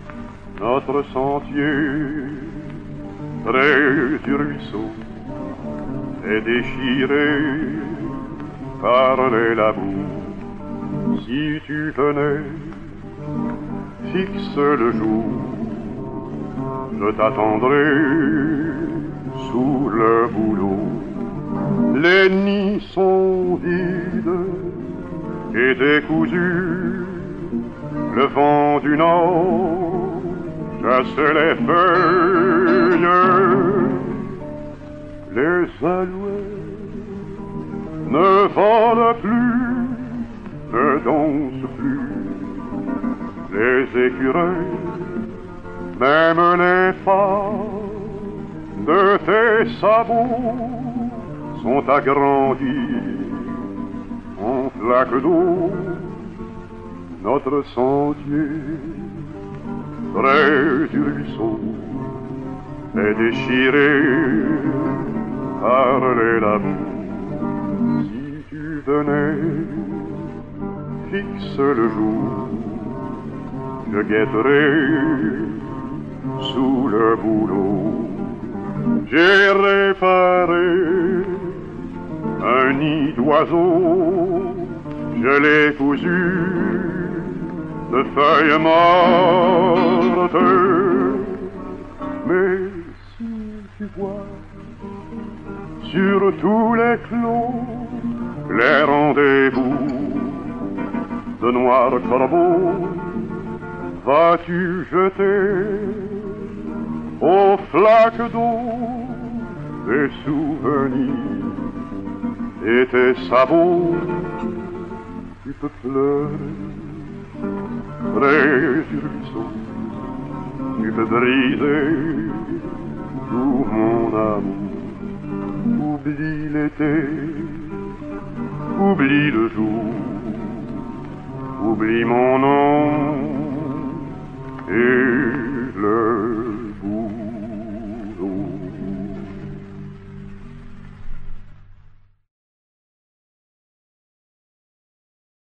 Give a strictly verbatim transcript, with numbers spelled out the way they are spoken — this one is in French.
notre sentier près du ruisseau est déchiré par les labours. Si tu venais, fixe le jour, je t'attendrai sous le bouleau. Les nids sont vides et décousus, le vent du nord chasse les feuilles. Les alouettes ne volent plus, ne dansent plus. Les écureuils, même les phares de tes sabots sont agrandis en flaques d'eau. Notre sentier près du ruisseau est déchiré par les labours. Si tu venais, fixe le jour, je guetterai sous le bouleau. J'ai réparé un nid d'oiseaux, je l'ai cousu de feuilles mortes. Mais si tu vois sur tous les clos les rendez-vous de noirs corbeaux, vas-tu jeter aux flaques d'eau des souvenirs et tes sabots? Tu peux pleurer près du ruisseau, tu peux briser tout mon amour. Oublie l'été, oublie le jour, oublie mon nom et le